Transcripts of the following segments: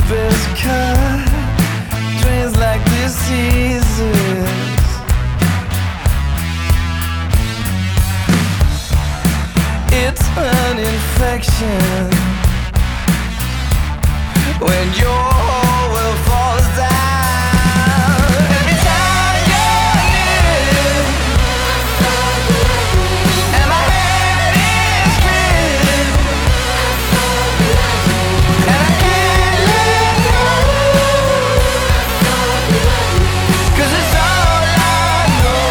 best cut, drains like diseases. It's an infection when your whole world falls down. Every time you're near, and my head is spinning, and I can't let go, 'cause it's all I know.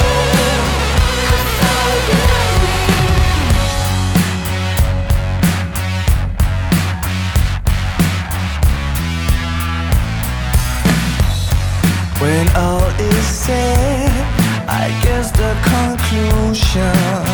When all is said, I guess the conclusion